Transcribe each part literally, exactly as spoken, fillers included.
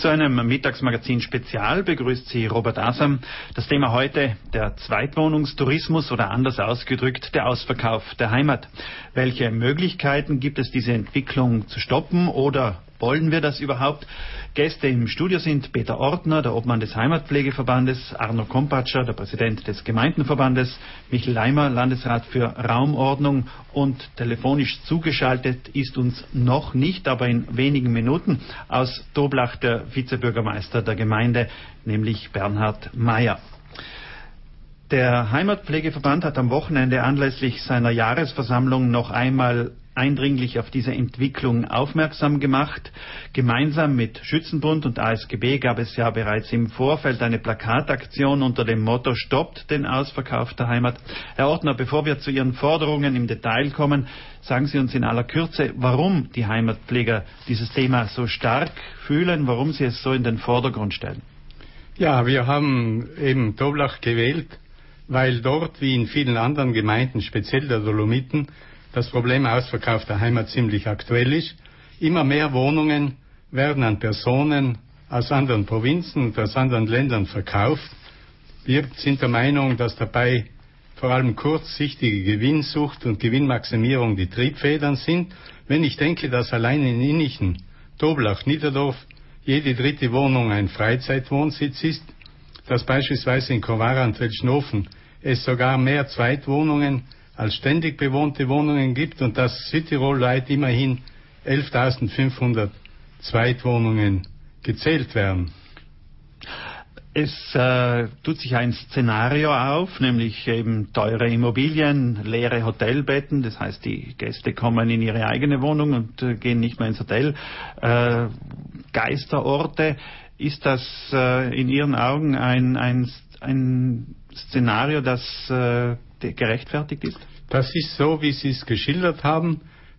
Zu einem Mittagsmagazin Spezial begrüßt Sie Robert Asam. Das Thema heute der Zweitwohnungstourismus oder anders ausgedrückt der Ausverkauf der Heimat. Welche Möglichkeiten gibt es, diese Entwicklung zu stoppen oder wollen wir das überhaupt? Gäste im Studio sind Peter Ortner, der Obmann des Heimatpflegeverbandes, Arno Kompatscher, der Präsident des Gemeindenverbandes, Michel Leimer, Landesrat für Raumordnung, und telefonisch zugeschaltet ist uns noch nicht, aber in wenigen Minuten aus Toblach der Vizebürgermeister der Gemeinde, nämlich Bernhard Mayer. Der Heimatpflegeverband hat am Wochenende anlässlich seiner Jahresversammlung noch einmal eindringlich auf diese Entwicklung aufmerksam gemacht. Gemeinsam mit Schützenbund und A S G B gab es ja bereits im Vorfeld eine Plakataktion unter dem Motto "Stoppt den Ausverkauf der Heimat". Herr Ortner, bevor wir zu Ihren Forderungen im Detail kommen, sagen Sie uns in aller Kürze, warum die Heimatpfleger dieses Thema so stark fühlen, warum sie es so in den Vordergrund stellen. Ja, wir haben eben Toblach gewählt, weil dort, wie in vielen anderen Gemeinden, speziell der Dolomiten, das Problem Ausverkauf der Heimat ziemlich aktuell ist. Immer mehr Wohnungen werden an Personen aus anderen Provinzen und aus anderen Ländern verkauft. Wir sind der Meinung, dass dabei vor allem kurzsichtige Gewinnsucht und Gewinnmaximierung die Triebfedern sind. Wenn ich denke, dass allein in Innichen, Toblach, Niederdorf jede dritte Wohnung ein Freizeitwohnsitz ist, dass beispielsweise in Kowara und Welschnofen es sogar mehr Zweitwohnungen als ständig bewohnte Wohnungen gibt und dass südtirolweit immerhin elftausendfünfhundert Zweitwohnungen gezählt werden. Es äh, tut sich ein Szenario auf, nämlich eben teure Immobilien, leere Hotelbetten, das heißt, die Gäste kommen in ihre eigene Wohnung und äh, gehen nicht mehr ins Hotel. Äh, Geisterorte, ist das äh, in Ihren Augen ein, ein, ein Szenario, das äh, gerechtfertigt ist? Das ist so, wie Sie es geschildert haben.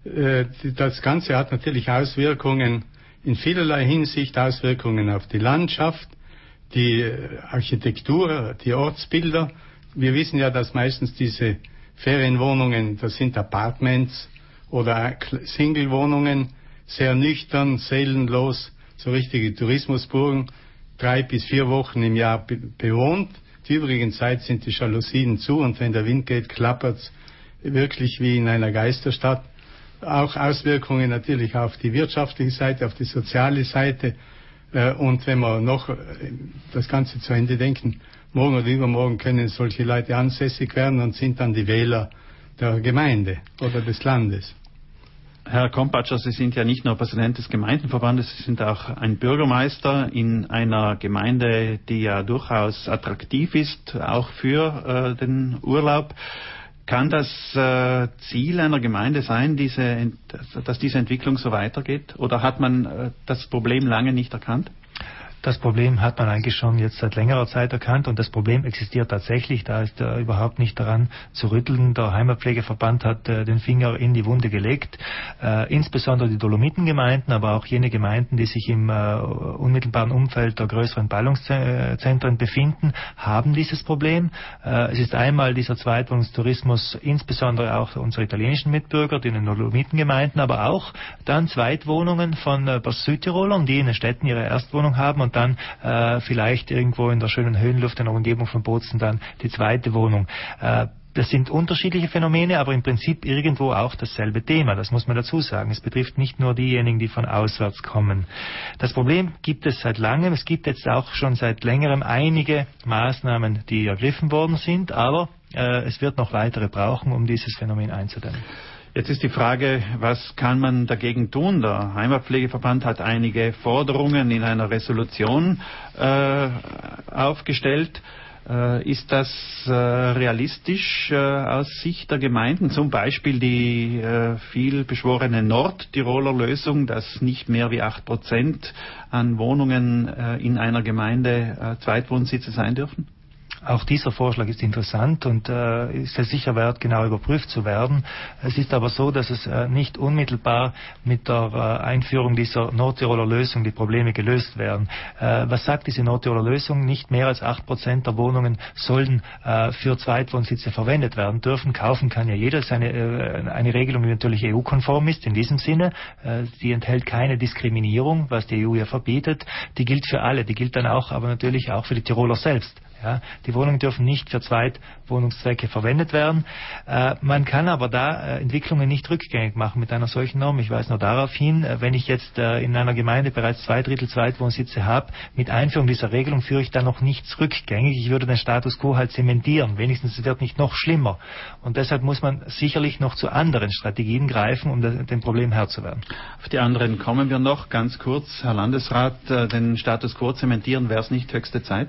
Das Ganze hat natürlich Auswirkungen in vielerlei Hinsicht, Auswirkungen auf die Landschaft, die Architektur, die Ortsbilder. Wir wissen ja, dass meistens diese Ferienwohnungen, das sind Apartments oder Singlewohnungen, sehr nüchtern, seelenlos, so richtige Tourismusburgen, drei bis vier Wochen im Jahr bewohnt. Die übrige Zeit sind die Jalousien zu und wenn der Wind geht, klappert es wirklich wie in einer Geisterstadt. Auch Auswirkungen natürlich auf die wirtschaftliche Seite, auf die soziale Seite. Und wenn wir noch das Ganze zu Ende denken, morgen oder übermorgen können solche Leute ansässig werden und sind dann die Wähler der Gemeinde oder des Landes. Herr Kompatscher, Sie sind ja nicht nur Präsident des Gemeindenverbandes, Sie sind auch ein Bürgermeister in einer Gemeinde, die ja durchaus attraktiv ist, auch für äh, den Urlaub. Kann das äh, Ziel einer Gemeinde sein, diese, dass diese Entwicklung so weitergeht? Oder hat man äh, das Problem lange nicht erkannt? Das Problem hat man eigentlich schon jetzt seit längerer Zeit erkannt und das Problem existiert tatsächlich. Da ist äh, überhaupt nicht daran zu rütteln. Der Heimatpflegeverband hat äh, den Finger in die Wunde gelegt. Äh, insbesondere die Dolomithengemeinden, aber auch jene Gemeinden, die sich im äh, unmittelbaren Umfeld der größeren Ballungszentren befinden, haben dieses Problem. Äh, es ist einmal dieser Zweitwohnungstourismus, insbesondere auch unsere italienischen Mitbürger, die in den Dolomithengemeinden, aber auch dann Zweitwohnungen von äh, Südtirolern, die in den Städten ihre Erstwohnung haben und dann äh, vielleicht irgendwo in der schönen Höhenluft in der Umgebung von Bozen dann die zweite Wohnung. Äh, das sind unterschiedliche Phänomene, aber im Prinzip irgendwo auch dasselbe Thema. Das muss man dazu sagen. Es betrifft nicht nur diejenigen, die von auswärts kommen. Das Problem gibt es seit langem. Es gibt jetzt auch schon seit längerem einige Maßnahmen, die ergriffen worden sind, aber äh, es wird noch weitere brauchen, um dieses Phänomen einzudämmen. Jetzt ist die Frage, was kann man dagegen tun? Der Heimatpflegeverband hat einige Forderungen in einer Resolution äh, aufgestellt. Äh, ist das äh, realistisch äh, aus Sicht der Gemeinden? Zum Beispiel die äh, viel beschworene Nordtiroler Lösung, dass nicht mehr wie acht Prozent an Wohnungen äh, in einer Gemeinde äh, Zweitwohnsitze sein dürfen? Auch dieser Vorschlag ist interessant und äh, ist ja sicher wert, genau überprüft zu werden. Es ist aber so, dass es äh, nicht unmittelbar mit der äh, Einführung dieser Nordtiroler Lösung die Probleme gelöst werden. Äh, was sagt diese Nordtiroler Lösung? Nicht mehr als acht Prozent der Wohnungen sollen äh, für Zweitwohnsitze verwendet werden dürfen. Kaufen kann ja jeder. Das ist eine, äh, eine Regelung, die natürlich E U-konform ist in diesem Sinne. Äh, die enthält keine Diskriminierung, was die E U ja verbietet. Die gilt für alle. Die gilt dann auch, aber natürlich auch für die Tiroler selbst. Ja, die Wohnungen dürfen nicht für Zweitwohnungszwecke verwendet werden. Äh, man kann aber da äh, Entwicklungen nicht rückgängig machen mit einer solchen Norm. Ich weise nur darauf hin, äh, wenn ich jetzt äh, in einer Gemeinde bereits zwei Drittel Zweitwohnsitze habe, mit Einführung dieser Regelung führe ich da noch nichts rückgängig. Ich würde den Status quo halt zementieren. Wenigstens es wird nicht noch schlimmer. Und deshalb muss man sicherlich noch zu anderen Strategien greifen, um de- dem Problem Herr zu werden. Auf die anderen kommen wir noch. Ganz kurz, Herr Landesrat, äh, den Status quo zementieren, wäre es nicht höchste Zeit?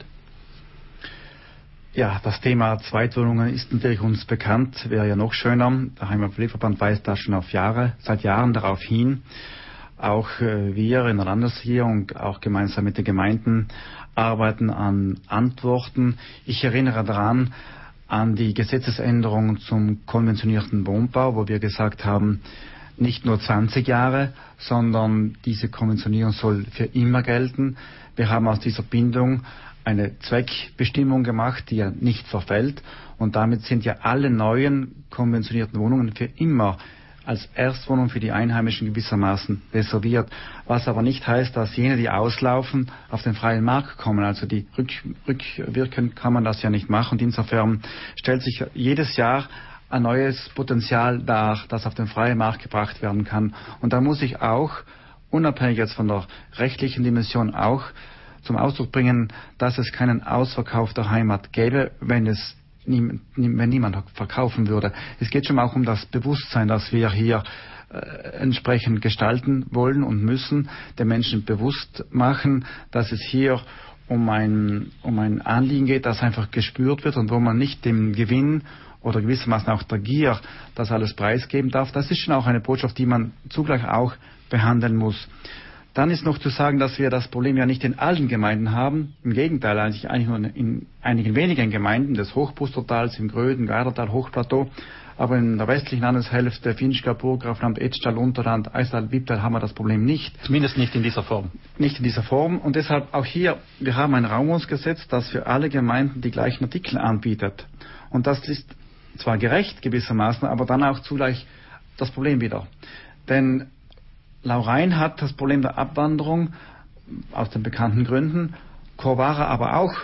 Ja, das Thema Zweitwohnungen ist natürlich uns bekannt, wäre ja noch schöner. Der Heimatpflegeverband weist da schon auf Jahre, seit Jahren darauf hin. Auch äh, wir in der Landesregierung und auch gemeinsam mit den Gemeinden arbeiten an Antworten. Ich erinnere daran an die Gesetzesänderung zum konventionierten Wohnbau, wo wir gesagt haben, nicht nur zwanzig Jahre, sondern diese Konventionierung soll für immer gelten. Wir haben aus dieser Bindung eine Zweckbestimmung gemacht, die ja nicht verfällt. Und damit sind ja alle neuen konventionierten Wohnungen für immer als Erstwohnung für die Einheimischen gewissermaßen reserviert. Was aber nicht heißt, dass jene, die auslaufen, auf den freien Markt kommen. Also die rück, rückwirkend kann man das ja nicht machen. Und insofern stellt sich jedes Jahr ein neues Potenzial dar, das auf den freien Markt gebracht werden kann. Und da muss ich auch, unabhängig jetzt von der rechtlichen Dimension, auch zum Ausdruck bringen, dass es keinen Ausverkauf der Heimat gäbe, wenn es nie, wenn niemand verkaufen würde. Es geht schon auch um das Bewusstsein, das wir hier äh, entsprechend gestalten wollen und müssen, den Menschen bewusst machen, dass es hier um ein, um ein Anliegen geht, das einfach gespürt wird und wo man nicht dem Gewinn oder gewissermaßen auch der Gier das alles preisgeben darf. Das ist schon auch eine Botschaft, die man zugleich auch behandeln muss. Dann ist noch zu sagen, dass wir das Problem ja nicht in allen Gemeinden haben. Im Gegenteil, eigentlich, eigentlich nur in einigen wenigen Gemeinden des Hochpustertals, im Gröden, Geidertal, Hochplateau. Aber in der westlichen Landeshälfte, Finchgau, Burggrafland, Etschtal, Unterland, Eisental, Wipptal haben wir das Problem nicht. Zumindest nicht in dieser Form. Nicht in dieser Form. Und deshalb auch hier, wir haben ein Raumwohnungsgesetz, das für alle Gemeinden die gleichen Artikel anbietet. Und das ist zwar gerecht gewissermaßen, aber dann auch zugleich das Problem wieder. Denn Laurein hat das Problem der Abwanderung aus den bekannten Gründen, Corvara aber auch.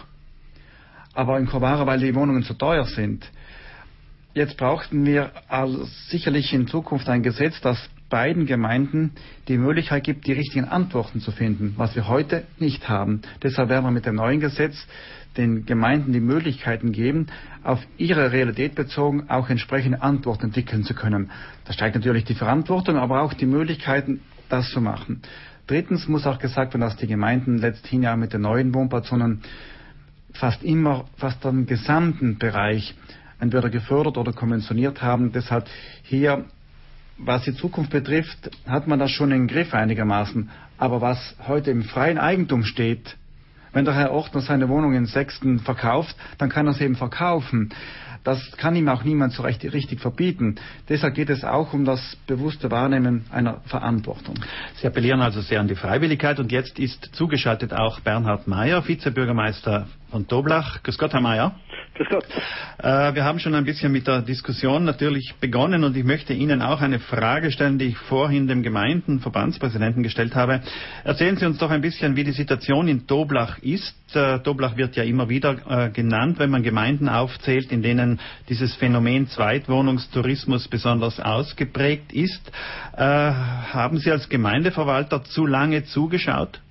Aber in Corvara, weil die Wohnungen zu teuer sind. Jetzt brauchten wir also sicherlich in Zukunft ein Gesetz, das beiden Gemeinden die Möglichkeit gibt, die richtigen Antworten zu finden, was wir heute nicht haben. Deshalb werden wir mit dem neuen Gesetz den Gemeinden die Möglichkeiten geben, auf ihre Realität bezogen auch entsprechende Antworten entwickeln zu können. Da steigt natürlich die Verantwortung, aber auch die Möglichkeiten, das zu machen. Drittens muss auch gesagt werden, dass die Gemeinden letzthin ja mit den neuen Wohnbauzonen fast immer, fast den gesamten Bereich entweder gefördert oder konventioniert haben. Deshalb hier, was die Zukunft betrifft, hat man das schon im Griff einigermaßen. Aber was heute im freien Eigentum steht, wenn der Herr Ortner seine Wohnung in Sechsten verkauft, dann kann er sie eben verkaufen. Das kann ihm auch niemand so recht, richtig verbieten. Deshalb geht es auch um das bewusste Wahrnehmen einer Verantwortung. Sie appellieren also sehr an die Freiwilligkeit und jetzt ist zugeschaltet auch Bernhard Mayer, Vizebürgermeister von Toblach. Grüß Gott, Herr Mayer. Grüß Gott. Äh, wir haben schon ein bisschen mit der Diskussion natürlich begonnen und ich möchte Ihnen auch eine Frage stellen, die ich vorhin dem Gemeindenverbandspräsidenten gestellt habe. Erzählen Sie uns doch ein bisschen, wie die Situation in Toblach ist. Äh, Toblach wird ja immer wieder äh, genannt, wenn man Gemeinden aufzählt, in denen dieses Phänomen Zweitwohnungstourismus besonders ausgeprägt ist. Äh, haben Sie als Gemeindeverwalter zu lange zugeschaut?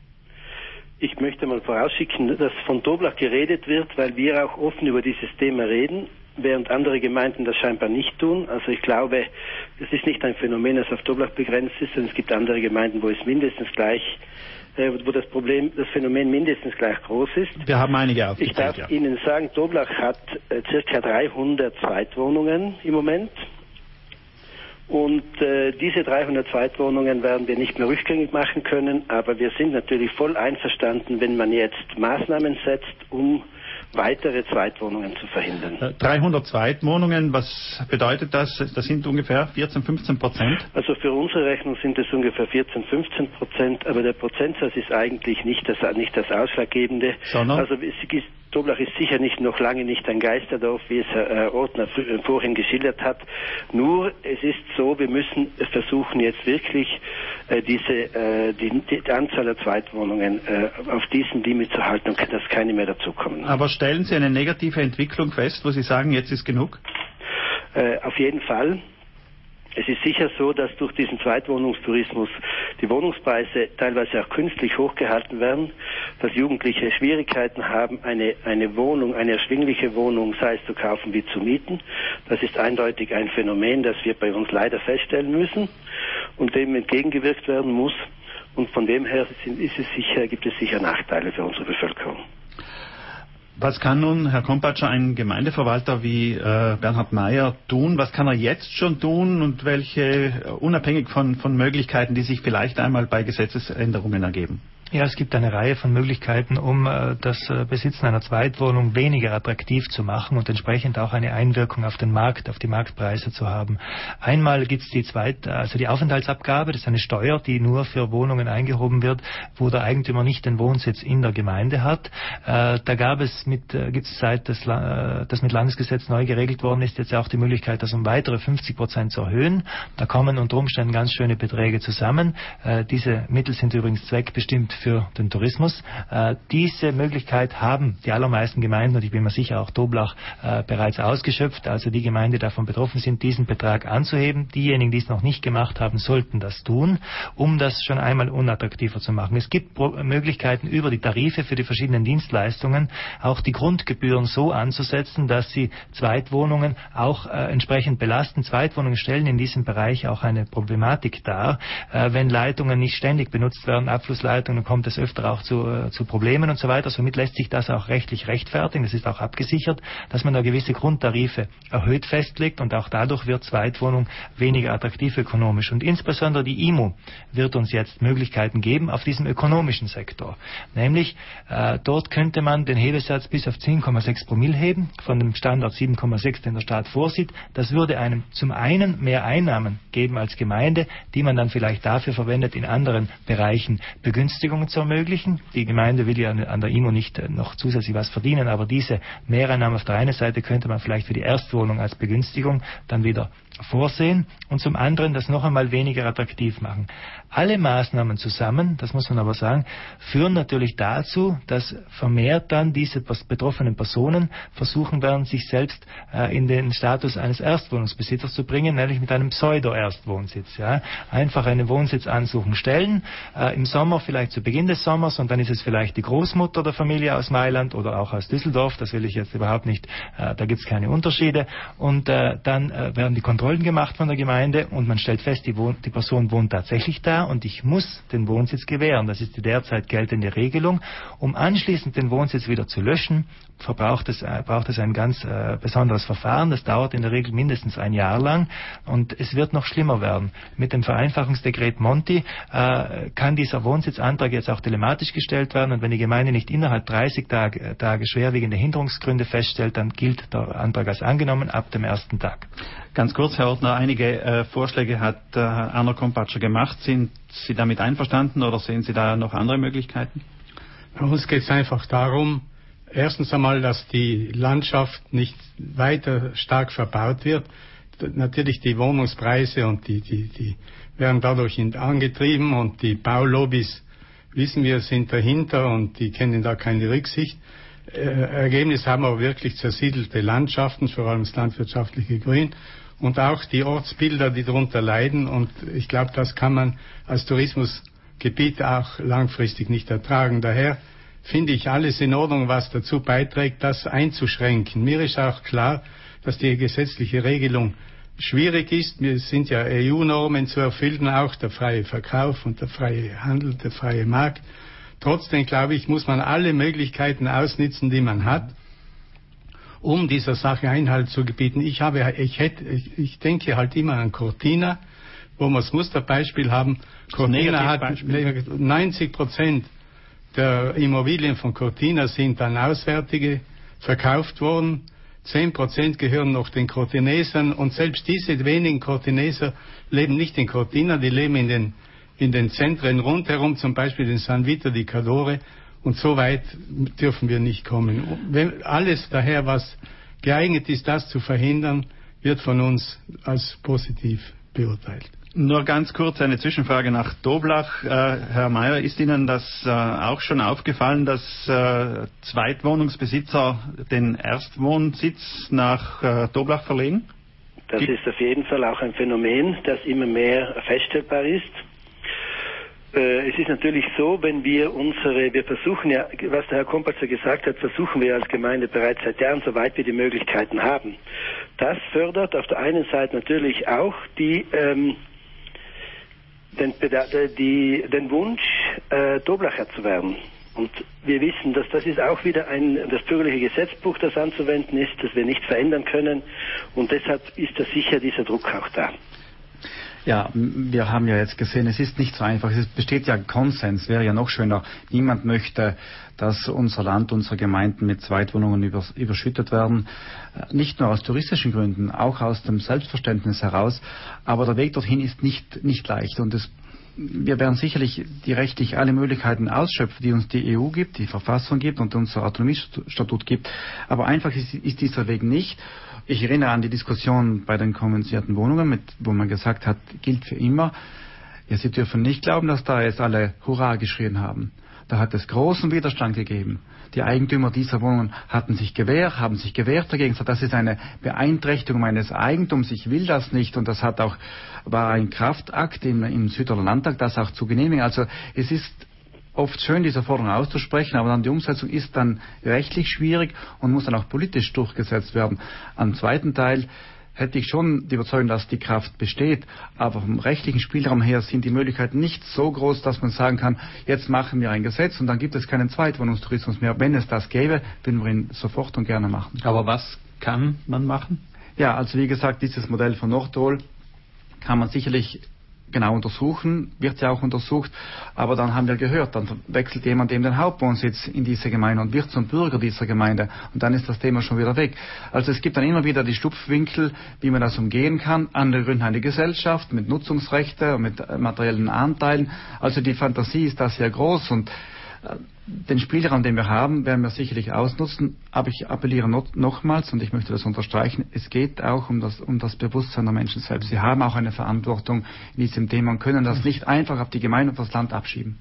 Ich möchte mal vorausschicken, dass von Toblach geredet wird, weil wir auch offen über dieses Thema reden, während andere Gemeinden das scheinbar nicht tun. Also ich glaube, es ist nicht ein Phänomen, das auf Toblach begrenzt ist, sondern es gibt andere Gemeinden, wo es mindestens gleich, äh, wo das Problem, das Phänomen mindestens gleich groß ist. Wir haben einige aufgezählt. Ich darf ja. Ihnen sagen, Toblach hat äh, circa dreihundert Zweitwohnungen im Moment. Und äh, diese dreihundert Zweitwohnungen werden wir nicht mehr rückgängig machen können, aber wir sind natürlich voll einverstanden, wenn man jetzt Maßnahmen setzt, um weitere Zweitwohnungen zu verhindern. dreihundert Zweitwohnungen, was bedeutet das? Das sind ungefähr vierzehn, fünfzehn Prozent? Also für unsere Rechnung sind es ungefähr vierzehn, fünfzehn Prozent, aber der Prozentsatz ist eigentlich nicht das, nicht das Ausschlaggebende. Sondern? Also es ist, Toblach ist sicher nicht noch lange nicht ein Geisterdorf, wie es Herr Ortner vorhin geschildert hat. Nur es ist so, wir müssen versuchen jetzt wirklich äh, diese äh, die, die Anzahl der Zweitwohnungen äh, auf diesem Limit zu halten und dass keine mehr dazukommen. Aber stellen Sie eine negative Entwicklung fest, wo Sie sagen, jetzt ist genug? Äh, auf jeden Fall. Es ist sicher so, dass durch diesen Zweitwohnungstourismus die Wohnungspreise teilweise auch künstlich hochgehalten werden, dass Jugendliche Schwierigkeiten haben, eine, eine Wohnung, eine erschwingliche Wohnung, sei es zu kaufen wie zu mieten. Das ist eindeutig ein Phänomen, das wir bei uns leider feststellen müssen und dem entgegengewirkt werden muss. Und von dem her sind, ist es sicher, gibt es sicher Nachteile für unsere Bevölkerung. Was kann nun, Herr Kompatscher, ein Gemeindeverwalter wie äh, Bernhard Meyer tun? Was kann er jetzt schon tun und welche, unabhängig von, von Möglichkeiten, die sich vielleicht einmal bei Gesetzesänderungen ergeben? Ja, es gibt eine Reihe von Möglichkeiten, um äh, das äh, Besitzen einer Zweitwohnung weniger attraktiv zu machen und entsprechend auch eine Einwirkung auf den Markt, auf die Marktpreise zu haben. Einmal gibt es die Zweit, also die Aufenthaltsabgabe, das ist eine Steuer, die nur für Wohnungen eingehoben wird, wo der Eigentümer nicht den Wohnsitz in der Gemeinde hat. Äh, da gab es mit, äh, gibt es seit das, äh, das mit Landesgesetz neu geregelt worden ist, jetzt auch die Möglichkeit, das um weitere fünfzig Prozent zu erhöhen. Da kommen unter Umständen ganz schöne Beträge zusammen. Äh, diese Mittel sind übrigens zweckbestimmt für den Tourismus. Äh, diese Möglichkeit haben die allermeisten Gemeinden, und ich bin mir sicher auch Toblach, äh, bereits ausgeschöpft. Also die Gemeinden, die davon betroffen sind, diesen Betrag anzuheben. Diejenigen, die es noch nicht gemacht haben, sollten das tun, um das schon einmal unattraktiver zu machen. Es gibt Pro- Möglichkeiten über die Tarife für die verschiedenen Dienstleistungen auch die Grundgebühren so anzusetzen, dass sie Zweitwohnungen auch äh, entsprechend belasten. Zweitwohnungen stellen in diesem Bereich auch eine Problematik dar. Äh, wenn Leitungen nicht ständig benutzt werden, Abflussleitungen, kommt es öfter auch zu, äh, zu Problemen und so weiter. Somit lässt sich das auch rechtlich rechtfertigen. Das ist auch abgesichert, dass man da gewisse Grundtarife erhöht festlegt und auch dadurch wird Zweitwohnung weniger attraktiv ökonomisch. Und insbesondere die I M O wird uns jetzt Möglichkeiten geben auf diesem ökonomischen Sektor. Nämlich, äh, dort könnte man den Hebesatz bis auf zehn Komma sechs Promille heben, von dem Standard sieben Komma sechs, den der Staat vorsieht. Das würde einem zum einen mehr Einnahmen geben als Gemeinde, die man dann vielleicht dafür verwendet, in anderen Bereichen Begünstigungen zu ermöglichen. Die Gemeinde will ja an der I M O nicht noch zusätzlich was verdienen, aber diese Mehreinnahmen auf der einen Seite könnte man vielleicht für die Erstwohnung als Begünstigung dann wieder vorsehen und zum anderen das noch einmal weniger attraktiv machen. Alle Maßnahmen zusammen, das muss man aber sagen, führen natürlich dazu, dass vermehrt dann diese betroffenen Personen versuchen werden, sich selbst äh, in den Status eines Erstwohnungsbesitzers zu bringen, nämlich mit einem Pseudo-Erstwohnsitz. Ja. Einfach eine Wohnsitzansuchung stellen, äh, im Sommer vielleicht zu Beginn des Sommers und dann ist es vielleicht die Großmutter der Familie aus Mailand oder auch aus Düsseldorf, das will ich jetzt überhaupt nicht, äh, da gibt es keine Unterschiede und äh, dann äh, werden die Kontrollen gemacht von der Gemeinde und man stellt fest, die, Wohn- die Person wohnt tatsächlich da und ich muss den Wohnsitz gewähren. Das ist die derzeit geltende Regelung. Um anschließend den Wohnsitz wieder zu löschen, verbraucht es, äh, braucht es ein ganz äh, besonderes Verfahren. Das dauert in der Regel mindestens ein Jahr lang und es wird noch schlimmer werden. Mit dem Vereinfachungsdekret Monti äh, kann dieser Wohnsitzantrag jetzt auch telematisch gestellt werden und wenn die Gemeinde nicht innerhalb dreißig Tage, äh, Tage schwerwiegende Hinderungsgründe feststellt, dann gilt der Antrag als angenommen ab dem ersten Tag. Ganz kurz, Herr Ortner, einige äh, Vorschläge hat äh, Arno Kompatscher gemacht. Sind Sie damit einverstanden oder sehen Sie da noch andere Möglichkeiten? Bei uns geht es einfach darum, erstens einmal, dass die Landschaft nicht weiter stark verbaut wird. Natürlich die Wohnungspreise und die, die, die werden dadurch angetrieben und die Baulobbys, wissen wir, sind dahinter und die kennen da keine Rücksicht. Äh, Ergebnis haben wir wirklich zersiedelte Landschaften, vor allem das landwirtschaftliche Grün und auch die Ortsbilder, die darunter leiden und ich glaube, das kann man als Tourismusgebiet auch langfristig nicht ertragen. Daher finde ich alles in Ordnung, was dazu beiträgt, das einzuschränken. Mir ist auch klar, dass die gesetzliche Regelung schwierig ist. Wir sind ja E U-Normen zu erfüllen, auch der freie Verkauf und der freie Handel, der freie Markt. Trotzdem, glaube ich, muss man alle Möglichkeiten ausnutzen, die man hat, um dieser Sache Einhalt zu gebieten. Ich habe, ich hätte, ich, ich denke halt immer an Cortina, wo wir das Musterbeispiel haben. Cortina hat neunzig Prozent der Immobilien von Cortina sind dann auswärtige verkauft worden. Zehn Prozent gehören noch den Cortinesern und selbst diese wenigen Cortineser leben nicht in Cortina, die leben in den, in den Zentren rundherum, zum Beispiel in San Vito di Cadore, und so weit dürfen wir nicht kommen. Wenn alles daher, was geeignet ist, das zu verhindern, wird von uns als positiv beurteilt. Nur ganz kurz eine Zwischenfrage nach Doblach. Äh, Herr Mayer, ist Ihnen das äh, auch schon aufgefallen, dass äh, Zweitwohnungsbesitzer den Erstwohnsitz nach äh, Doblach verlegen? Das Gibt ist auf jeden Fall auch ein Phänomen, das immer mehr feststellbar ist. Äh, es ist natürlich so, wenn wir unsere, wir versuchen ja, was der Herr Kompatzer gesagt hat, versuchen wir als Gemeinde bereits seit Jahren, soweit wir die Möglichkeiten haben. Das fördert auf der einen Seite natürlich auch die ähm, Den, die, den Wunsch, äh, Doblacher zu werden. Und wir wissen, dass das ist auch wieder ein, das bürgerliche Gesetzbuch, das anzuwenden ist, das wir nicht verändern können. Und deshalb ist da sicher dieser Druck auch da. Ja, wir haben ja jetzt gesehen, es ist nicht so einfach. Es besteht ja Konsens, wäre ja noch schöner. Niemand möchte, dass unser Land, unsere Gemeinden mit Zweitwohnungen überschüttet werden. Nicht nur aus touristischen Gründen, auch aus dem Selbstverständnis heraus. Aber der Weg dorthin ist nicht, nicht leicht. Und es, wir werden sicherlich die rechtlich alle Möglichkeiten ausschöpfen, die uns die E U gibt, die Verfassung gibt und unser Autonomiestatut gibt. Aber einfach ist, ist dieser Weg nicht. Ich erinnere an die Diskussion bei den konventionierten Wohnungen, mit, wo man gesagt hat, gilt für immer. Ja, Sie dürfen nicht glauben, dass da jetzt alle Hurra geschrien haben. Da hat es großen Widerstand gegeben. Die Eigentümer dieser Wohnungen hatten sich gewehrt, haben sich gewehrt dagegen. Das ist eine Beeinträchtigung meines Eigentums. Ich will das nicht. Und das hat auch, war ein Kraftakt im, im Südtiroler Landtag, das auch zu genehmigen. Also es ist oft schön, diese Forderung auszusprechen, aber dann die Umsetzung ist dann rechtlich schwierig und muss dann auch politisch durchgesetzt werden. Am zweiten Teil hätte ich schon die Überzeugung, dass die Kraft besteht, aber vom rechtlichen Spielraum her sind die Möglichkeiten nicht so groß, dass man sagen kann, jetzt machen wir ein Gesetz und dann gibt es keinen Zweitwohnungstourismus mehr. Wenn es das gäbe, würden wir ihn sofort und gerne machen. Aber was kann man machen? Ja, also wie gesagt, dieses Modell von Nordtirol kann man sicherlich genau untersuchen, wird ja auch untersucht, aber dann haben wir gehört, dann wechselt jemand eben den Hauptwohnsitz in diese Gemeinde und wird zum Bürger dieser Gemeinde und dann ist das Thema schon wieder weg. Also es gibt dann immer wieder die Schlupfwinkel, wie man das umgehen kann. Andere gründen eine Gesellschaft mit Nutzungsrechten und mit materiellen Anteilen. Also die Fantasie ist da sehr groß und den Spielraum, den wir haben, werden wir sicherlich ausnutzen, aber ich appelliere not, nochmals, und ich möchte das unterstreichen, es geht auch um das, um das Bewusstsein der Menschen selbst. Sie haben auch eine Verantwortung in diesem Thema und können das nicht einfach auf die Gemeinde und das Land abschieben.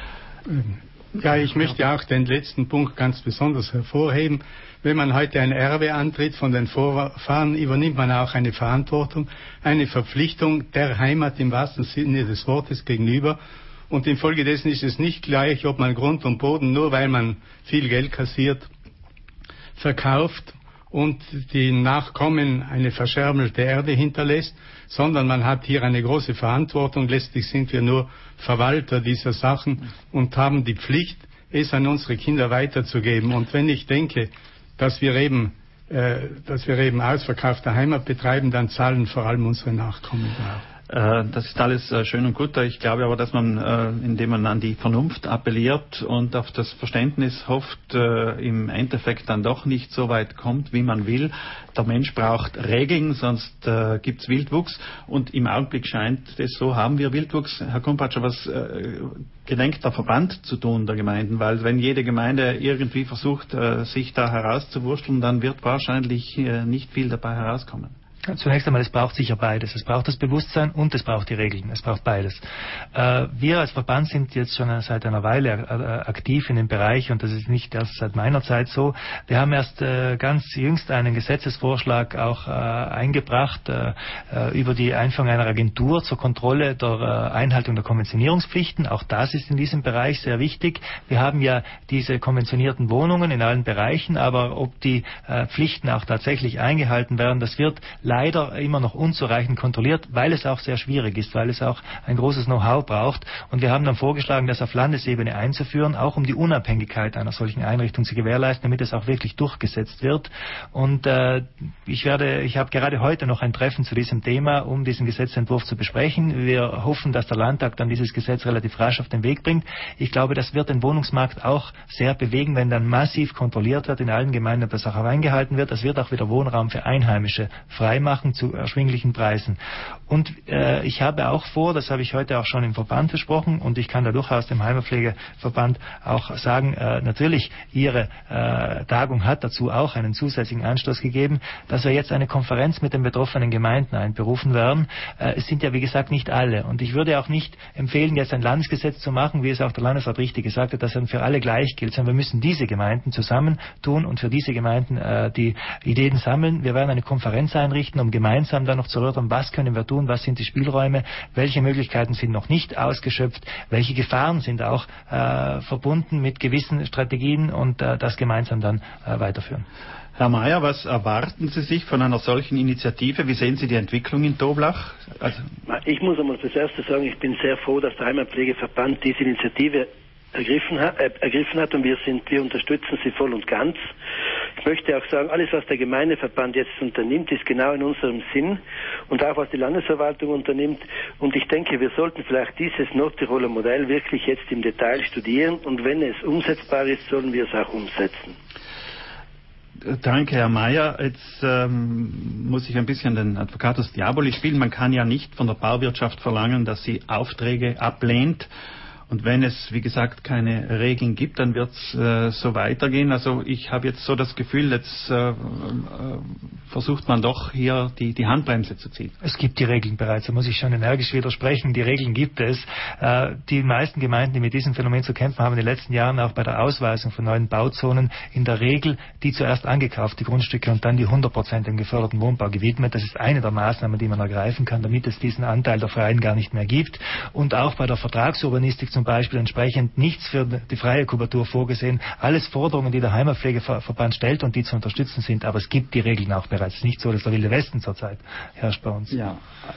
Ja, ich möchte auch den letzten Punkt ganz besonders hervorheben. Wenn man heute ein Erbe antritt von den Vorfahren, übernimmt man auch eine Verantwortung, eine Verpflichtung der Heimat im wahrsten Sinne des Wortes gegenüber. Und infolgedessen ist es nicht gleich, ob man Grund und Boden, nur weil man viel Geld kassiert, verkauft und die Nachkommen eine verschärmelte Erde hinterlässt, sondern man hat hier eine große Verantwortung. Letztlich sind wir nur Verwalter dieser Sachen und haben die Pflicht, es an unsere Kinder weiterzugeben. Und wenn ich denke, dass wir eben, äh, dass wir eben ausverkaufte Heimat betreiben, dann zahlen vor allem unsere Nachkommen drauf. Das ist alles schön und gut. Ich glaube aber, dass man, indem man an die Vernunft appelliert und auf das Verständnis hofft, im Endeffekt dann doch nicht so weit kommt, wie man will. Der Mensch braucht Regeln, sonst gibt es Wildwuchs. Und im Augenblick scheint es so, haben wir Wildwuchs. Herr Kompatscher, was gedenkt der Verband zu tun, der Gemeinden? Weil wenn jede Gemeinde irgendwie versucht, sich da herauszuwursteln, dann wird wahrscheinlich nicht viel dabei herauskommen. Zunächst einmal, es braucht sicher beides. Es braucht das Bewusstsein und es braucht die Regeln. Es braucht beides. Äh, wir als Verband sind jetzt schon seit einer Weile äh, aktiv in dem Bereich und das ist nicht erst seit meiner Zeit so. Wir haben erst äh, ganz jüngst einen Gesetzesvorschlag auch äh, eingebracht äh, über die Einführung einer Agentur zur Kontrolle der äh, Einhaltung der Konventionierungspflichten. Auch das ist in diesem Bereich sehr wichtig. Wir haben ja diese konventionierten Wohnungen in allen Bereichen, aber ob die äh, Pflichten auch tatsächlich eingehalten werden, das wird leider immer noch unzureichend kontrolliert, weil es auch sehr schwierig ist, weil es auch ein großes Know-how braucht. Und wir haben dann vorgeschlagen, das auf Landesebene einzuführen, auch um die Unabhängigkeit einer solchen Einrichtung zu gewährleisten, damit es auch wirklich durchgesetzt wird. Und äh, ich werde, ich habe gerade heute noch ein Treffen zu diesem Thema, um diesen Gesetzentwurf zu besprechen. Wir hoffen, dass der Landtag dann dieses Gesetz relativ rasch auf den Weg bringt. Ich glaube, das wird den Wohnungsmarkt auch sehr bewegen, wenn dann massiv kontrolliert wird in allen Gemeinden, ob das auch eingehalten wird. Das wird auch wieder Wohnraum für Einheimische freimachen zu erschwinglichen Preisen. Und äh, ich habe auch vor, das habe ich heute auch schon im Verband besprochen, und ich kann da durchaus dem Heimatpflegeverband auch sagen, äh, natürlich, Ihre äh, Tagung hat dazu auch einen zusätzlichen Anstoß gegeben, dass wir jetzt eine Konferenz mit den betroffenen Gemeinden einberufen werden. Äh, es sind ja, wie gesagt, nicht alle. Und ich würde auch nicht empfehlen, jetzt ein Landesgesetz zu machen, wie es auch der Landesrat richtig gesagt hat, dass dann für alle gleich gilt, sondern wir müssen diese Gemeinden zusammentun und für diese Gemeinden äh, die Ideen sammeln. Wir werden eine Konferenz einrichten, um gemeinsam dann noch zu erörtern, was können wir tun, was sind die Spielräume, welche Möglichkeiten sind noch nicht ausgeschöpft, welche Gefahren sind auch äh, verbunden mit gewissen Strategien, und äh, das gemeinsam dann äh, weiterführen. Herr Mayer, was erwarten Sie sich von einer solchen Initiative? Wie sehen Sie die Entwicklung in Toblach? Also ich muss einmal das Erste sagen, ich bin sehr froh, dass der Heimatpflegeverband diese Initiative ergriffen hat, äh, ergriffen hat und wir sind, wir unterstützen sie voll und ganz. Ich möchte auch sagen, alles, was der Gemeindeverband jetzt unternimmt, ist genau in unserem Sinn, und auch was die Landesverwaltung unternimmt. Und ich denke, wir sollten vielleicht dieses Nordtiroler Modell wirklich jetzt im Detail studieren, und wenn es umsetzbar ist, sollen wir es auch umsetzen. Danke, Herr Mayer. Jetzt ähm, muss ich ein bisschen den Advocatus Diaboli spielen. Man kann ja nicht von der Bauwirtschaft verlangen, dass sie Aufträge ablehnt. Und wenn es, wie gesagt, keine Regeln gibt, dann wird es äh, so weitergehen. Also ich habe jetzt so das Gefühl, jetzt äh, äh, versucht man doch hier die, die Handbremse zu ziehen. Es gibt die Regeln bereits, da muss ich schon energisch widersprechen. Die Regeln gibt es. Äh, die meisten Gemeinden, die mit diesem Phänomen zu kämpfen haben, in den letzten Jahren auch bei der Ausweisung von neuen Bauzonen in der Regel die zuerst angekaufte Grundstücke und dann die hundert Prozent im geförderten Wohnbau gewidmet. Das ist eine der Maßnahmen, die man ergreifen kann, damit es diesen Anteil der Freien gar nicht mehr gibt. Und auch bei der Vertragsurbanistik zum Beispiel entsprechend nichts für die freie Kubatur vorgesehen. Alles Forderungen, die der Heimatpflegeverband stellt und die zu unterstützen sind, aber es gibt die Regeln auch bereits. Es ist nicht so, dass der Wilde Westen zurzeit herrscht bei uns. Ja,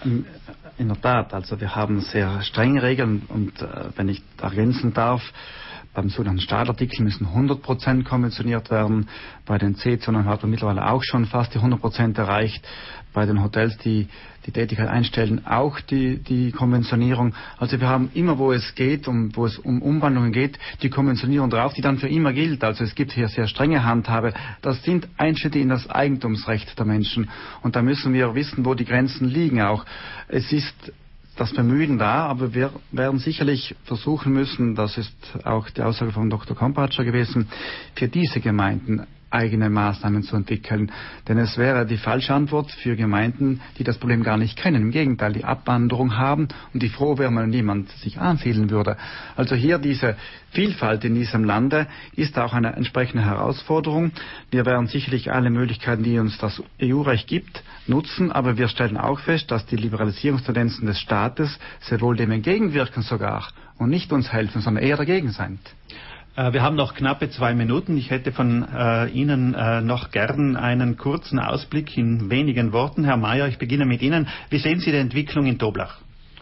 in der Tat. Also wir haben sehr strenge Regeln, und äh, wenn ich ergänzen darf, beim sogenannten Stahlartikel müssen hundert Prozent konventioniert werden. Bei den C-Zonen hat man mittlerweile auch schon fast die hundert Prozent erreicht. Bei den Hotels, die die Tätigkeit einstellen, auch die, die Konventionierung. Also wir haben immer, wo es geht, um, wo es um Umwandlungen geht, die Konventionierung drauf, die dann für immer gilt. Also es gibt hier sehr strenge Handhabe. Das sind Einschnitte in das Eigentumsrecht der Menschen. Und da müssen wir wissen, wo die Grenzen liegen auch. Es ist das Bemühen da, aber wir werden sicherlich versuchen müssen, das ist auch die Aussage von Doktor Kompatscher gewesen, für diese Gemeinden eigene Maßnahmen zu entwickeln. Denn es wäre die falsche Antwort für Gemeinden, die das Problem gar nicht kennen. Im Gegenteil, die Abwanderung haben und die froh wären, wenn niemand sich ansiedeln würde. Also hier diese Vielfalt in diesem Lande ist auch eine entsprechende Herausforderung. Wir werden sicherlich alle Möglichkeiten, die uns das E U-Recht gibt, nutzen, aber wir stellen auch fest, dass die Liberalisierungstendenzen des Staates sehr wohl dem entgegenwirken sogar und nicht uns helfen, sondern eher dagegen sind. Wir haben noch knappe zwei Minuten. Ich hätte von äh, Ihnen äh, noch gern einen kurzen Ausblick in wenigen Worten. Herr Mayer, ich beginne mit Ihnen. Wie sehen Sie die Entwicklung in Toblach?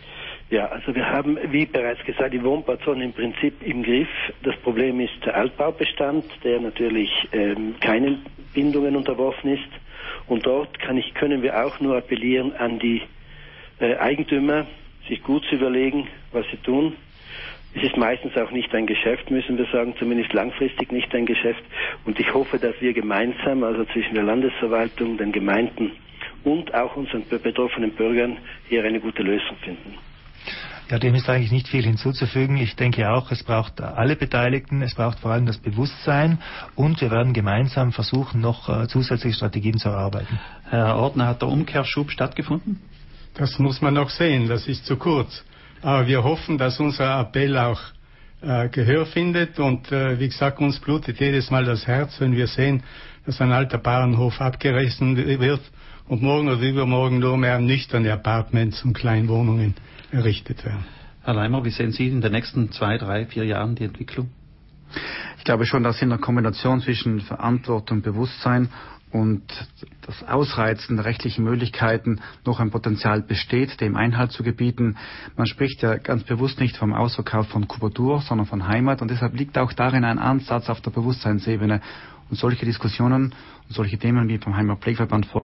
Ja, also wir haben, wie bereits gesagt, die Wohnbauzonen im Prinzip im Griff. Das Problem ist der Altbaubestand, der natürlich ähm, keinen Bindungen unterworfen ist. Und dort kann ich, können wir auch nur appellieren an die äh, Eigentümer, sich gut zu überlegen, was sie tun. Es ist meistens auch nicht ein Geschäft, müssen wir sagen, zumindest langfristig nicht ein Geschäft. Und ich hoffe, dass wir gemeinsam, also zwischen der Landesverwaltung, den Gemeinden und auch unseren betroffenen Bürgern, hier eine gute Lösung finden. Ja, dem ist eigentlich nicht viel hinzuzufügen. Ich denke auch, es braucht alle Beteiligten, es braucht vor allem das Bewusstsein, und wir werden gemeinsam versuchen, noch äh, zusätzliche Strategien zu erarbeiten. Herr Ordner, hat der Umkehrschub stattgefunden? Das muss man noch sehen, das ist zu kurz. Aber wir hoffen, dass unser Appell auch äh, Gehör findet, und äh, wie gesagt, uns blutet jedes Mal das Herz, wenn wir sehen, dass ein alter Bauernhof abgerissen wird und morgen oder übermorgen nur mehr nüchterne Apartments und Kleinwohnungen errichtet werden. Herr Leimer, wie sehen Sie in den nächsten zwei, drei, vier Jahren die Entwicklung? Ich glaube schon, dass in der Kombination zwischen Verantwortung und Bewusstsein und das Ausreizen der rechtlichen Möglichkeiten noch ein Potenzial besteht, dem Einhalt zu gebieten. Man spricht ja ganz bewusst nicht vom Ausverkauf von Kubatur, sondern von Heimat, und deshalb liegt auch darin ein Ansatz auf der Bewusstseinsebene. Und solche Diskussionen und solche Themen wie beim Heimatpflegeverband